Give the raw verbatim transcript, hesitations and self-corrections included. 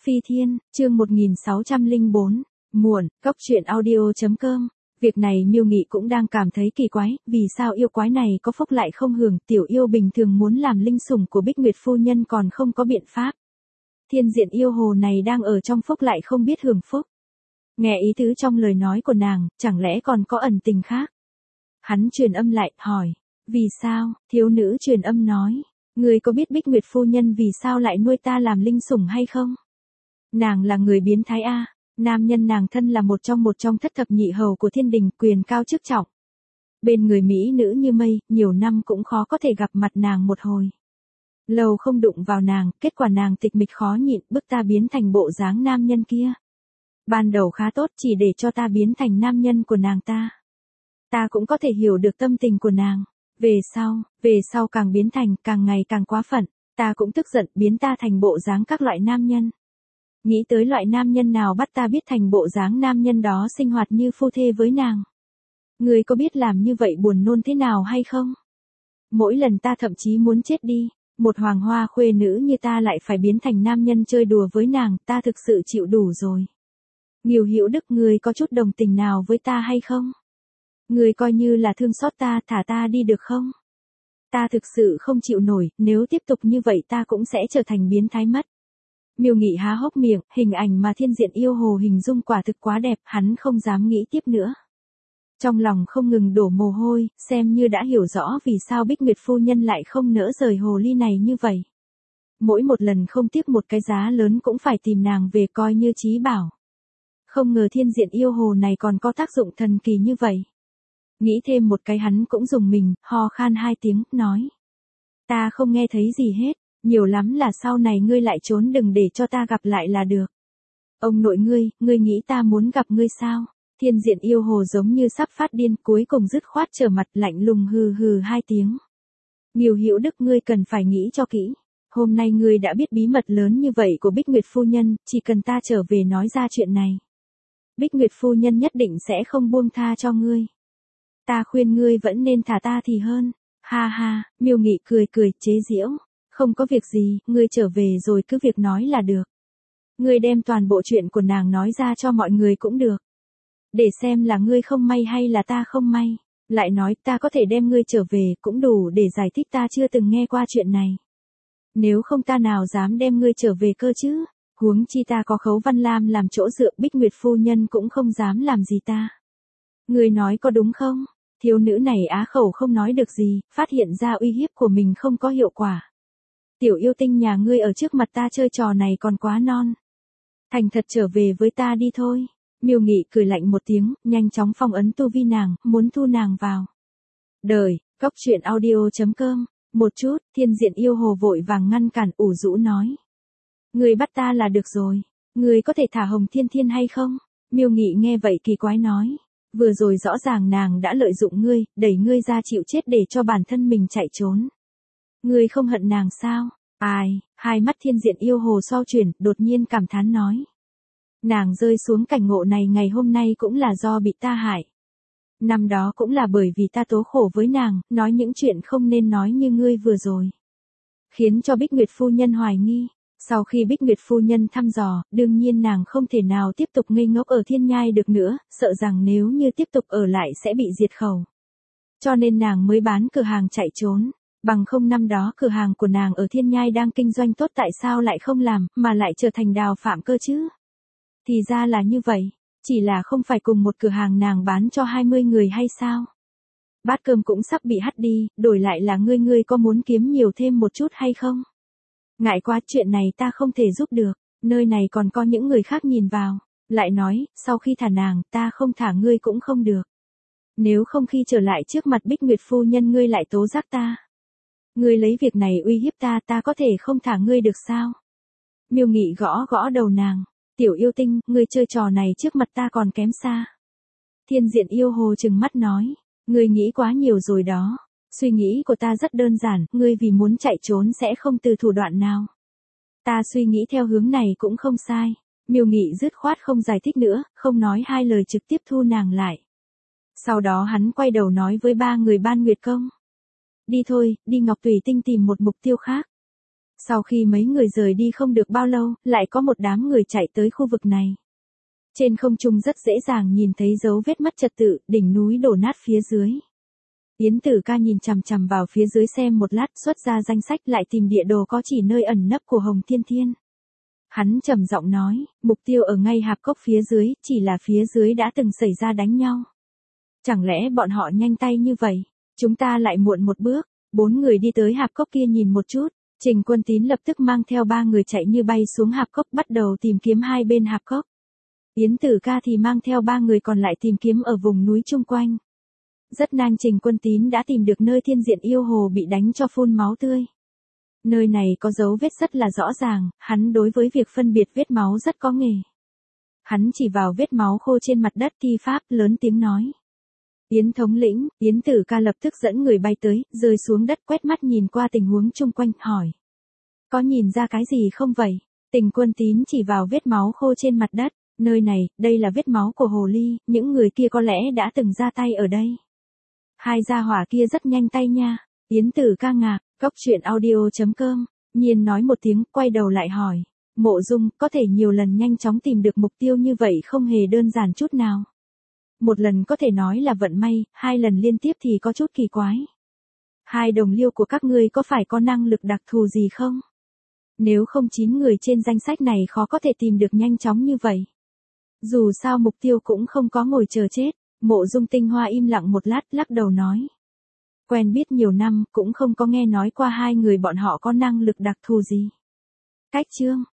Phi Thiên, chương một nghìn sáu trăm lẻ bốn, muộn, cốc truyện audio chấm com. Việc này Miêu Nghị cũng đang cảm thấy kỳ quái, vì sao yêu quái này có phúc lại không hưởng, tiểu yêu bình thường muốn làm linh sủng của Bích Nguyệt phu nhân còn không có biện pháp. Thiên diện yêu hồ này đang ở trong phúc lại không biết hưởng phúc. Nghe ý tứ trong lời nói của nàng, chẳng lẽ còn có ẩn tình khác? Hắn truyền âm lại, hỏi, vì sao? Thiếu nữ truyền âm nói, người có biết Bích Nguyệt phu nhân vì sao lại nuôi ta làm linh sủng hay không? Nàng là người biến thái a, nam nhân nàng thân là một trong một trong thất thập nhị hầu của thiên đình, quyền cao chức trọng. Bên người mỹ nữ như mây, nhiều năm cũng khó có thể gặp mặt nàng một hồi. Lâu không đụng vào nàng, kết quả nàng tịch mịch khó nhịn, bức ta biến thành bộ dáng nam nhân kia. Ban đầu khá tốt, chỉ để cho ta biến thành nam nhân của nàng ta. Ta cũng có thể hiểu được tâm tình của nàng. Về sau, về sau càng biến thành, càng ngày càng quá phận, ta cũng tức giận, biến ta thành bộ dáng các loại nam nhân. Nghĩ tới loại nam nhân nào bắt ta biết thành bộ dáng nam nhân đó sinh hoạt như phu thê với nàng. Người có biết làm như vậy buồn nôn thế nào hay không? Mỗi lần ta thậm chí muốn chết đi, một hoàng hoa khuê nữ như ta lại phải biến thành nam nhân chơi đùa với nàng, ta thực sự chịu đủ rồi. Nghiêu Hữu Đức, người có chút đồng tình nào với ta hay không? Người coi như là thương xót ta, thả ta đi được không? Ta thực sự không chịu nổi, nếu tiếp tục như vậy ta cũng sẽ trở thành biến thái mất. Miêu Nghị há hốc miệng, hình ảnh mà thiên diện yêu hồ hình dung quả thực quá đẹp, hắn không dám nghĩ tiếp nữa. Trong lòng không ngừng đổ mồ hôi, xem như đã hiểu rõ vì sao Bích Nguyệt phu nhân lại không nỡ rời hồ ly này như vậy. Mỗi một lần không tiếc một cái giá lớn cũng phải tìm nàng về coi như trí bảo. Không ngờ thiên diện yêu hồ này còn có tác dụng thần kỳ như vậy. Nghĩ thêm một cái hắn cũng dùng mình, ho khan hai tiếng, nói. Ta không nghe thấy gì hết, nhiều lắm là sau này ngươi lại trốn đừng để cho ta gặp lại là được. Ông nội ngươi, ngươi nghĩ ta muốn gặp ngươi sao? Thiên diện yêu hồ giống như sắp phát điên, cuối cùng dứt khoát trở mặt lạnh lùng hừ hừ hai tiếng. Nghiêu Hữu Đức, ngươi cần phải nghĩ cho kỹ. Hôm nay ngươi đã biết bí mật lớn như vậy của Bích Nguyệt phu nhân, chỉ cần ta trở về nói ra chuyện này. Bích Nguyệt phu nhân nhất định sẽ không buông tha cho ngươi. Ta khuyên ngươi vẫn nên thả ta thì hơn. Ha ha, Miêu Nghị cười cười, chế giễu. Không có việc gì, ngươi trở về rồi cứ việc nói là được. Ngươi đem toàn bộ chuyện của nàng nói ra cho mọi người cũng được. Để xem là ngươi không may hay là ta không may. Lại nói ta có thể đem ngươi trở về cũng đủ để giải thích ta chưa từng nghe qua chuyện này. Nếu không ta nào dám đem ngươi trở về cơ chứ. Huống chi ta có Khấu Văn Lam làm chỗ dựa, Bích Nguyệt phu nhân cũng không dám làm gì ta. Ngươi nói có đúng không? Thiếu nữ này á khẩu không nói được gì, phát hiện ra uy hiếp của mình không có hiệu quả. Tiểu yêu tinh nhà ngươi ở trước mặt ta chơi trò này còn quá non. Thành thật trở về với ta đi thôi. Miêu Nghị cười lạnh một tiếng, nhanh chóng phong ấn tu vi nàng, muốn thu nàng vào. Đời, cốc truyện audio chấm com. Một chút, thiên diện yêu hồ vội vàng ngăn cản, ủ rũ nói. Ngươi bắt ta là được rồi. Ngươi có thể thả Hồng Thiên Thiên hay không? Miêu Nghị nghe vậy kỳ quái nói. Vừa rồi rõ ràng nàng đã lợi dụng ngươi, đẩy ngươi ra chịu chết để cho bản thân mình chạy trốn. Ngươi không hận nàng sao? Ai? Hai mắt thiên diện yêu hồ xoay chuyển, đột nhiên cảm thán nói. Nàng rơi xuống cảnh ngộ này ngày hôm nay cũng là do bị ta hại. Năm đó cũng là bởi vì ta tố khổ với nàng, nói những chuyện không nên nói như ngươi vừa rồi. Khiến cho Bích Nguyệt phu nhân hoài nghi. Sau khi Bích Nguyệt phu nhân thăm dò, đương nhiên nàng không thể nào tiếp tục ngây ngốc ở thiên nhai được nữa, sợ rằng nếu như tiếp tục ở lại sẽ bị diệt khẩu. Cho nên nàng mới bán cửa hàng chạy trốn. Bằng không năm đó cửa hàng của nàng ở thiên nhai đang kinh doanh tốt tại sao lại không làm, mà lại trở thành đào phạm cơ chứ? Thì ra là như vậy, chỉ là không phải cùng một cửa hàng nàng bán cho hai mươi người hay sao? Bát cơm cũng sắp bị hắt đi, đổi lại là ngươi ngươi có muốn kiếm nhiều thêm một chút hay không? Ngại quá, chuyện này ta không thể giúp được, nơi này còn có những người khác nhìn vào. Lại nói, sau khi thả nàng, ta không thả ngươi cũng không được. Nếu không khi trở lại trước mặt Bích Nguyệt phu nhân ngươi lại tố giác ta. Ngươi lấy việc này uy hiếp ta, ta có thể không thả ngươi được sao? Miêu Nghị gõ gõ đầu nàng. Tiểu yêu tinh, ngươi chơi trò này trước mặt ta còn kém xa. Thiên diện yêu hồ trừng mắt nói. Ngươi nghĩ quá nhiều rồi đó. Suy nghĩ của ta rất đơn giản, ngươi vì muốn chạy trốn sẽ không từ thủ đoạn nào. Ta suy nghĩ theo hướng này cũng không sai. Miêu Nghị dứt khoát không giải thích nữa, không nói hai lời trực tiếp thu nàng lại. Sau đó hắn quay đầu nói với ba người Ban Nguyệt Công. Đi thôi, đi Ngọc Tùy Tinh tìm một mục tiêu khác. Sau khi mấy người rời đi không được bao lâu, lại có một đám người chạy tới khu vực này. Trên không trung rất dễ dàng nhìn thấy dấu vết mất trật tự, đỉnh núi đổ nát phía dưới. Yến Tử Ca nhìn chằm chằm vào phía dưới xem một lát, xuất ra danh sách lại tìm địa đồ có chỉ nơi ẩn nấp của Hồng Thiên Thiên. Hắn trầm giọng nói, mục tiêu ở ngay hạp cốc phía dưới, chỉ là phía dưới đã từng xảy ra đánh nhau. Chẳng lẽ bọn họ nhanh tay như vậy, chúng ta lại muộn một bước. Bốn người đi tới hạp cốc kia nhìn một chút, Trình Quân Tín lập tức mang theo ba người chạy như bay xuống hạp cốc bắt đầu tìm kiếm hai bên hạp cốc. Yến Tử Ca thì mang theo ba người còn lại tìm kiếm ở vùng núi chung quanh. Rất nhanh Trình Quân Tín đã tìm được nơi thiên diện yêu hồ bị đánh cho phun máu tươi. Nơi này có dấu vết rất là rõ ràng, hắn đối với việc phân biệt vết máu rất có nghề. Hắn chỉ vào vết máu khô trên mặt đất thi pháp, lớn tiếng nói. Yến thống lĩnh, Yến Tử Ca lập tức dẫn người bay tới, rơi xuống đất quét mắt nhìn qua tình huống chung quanh, hỏi. Có nhìn ra cái gì không vậy? Trình Quân Tín chỉ vào vết máu khô trên mặt đất, nơi này, đây là vết máu của hồ ly, những người kia có lẽ đã từng ra tay ở đây. Hai gia hỏa kia rất nhanh tay nha. Yến Tử Ca ngạc, cốc truyện audio chấm com, nhiên nói một tiếng, quay đầu lại hỏi. Mộ Dung, có thể nhiều lần nhanh chóng tìm được mục tiêu như vậy không hề đơn giản chút nào. Một lần có thể nói là vận may, hai lần liên tiếp thì có chút kỳ quái. Hai đồng liêu của các ngươi có phải có năng lực đặc thù gì không? Nếu không chín người trên danh sách này khó có thể tìm được nhanh chóng như vậy. Dù sao mục tiêu cũng không có ngồi chờ chết. Mộ Dung Tinh Hoa im lặng một lát, lắc đầu nói. Quen biết nhiều năm, cũng không có nghe nói qua hai người bọn họ có năng lực đặc thù gì. Cách chương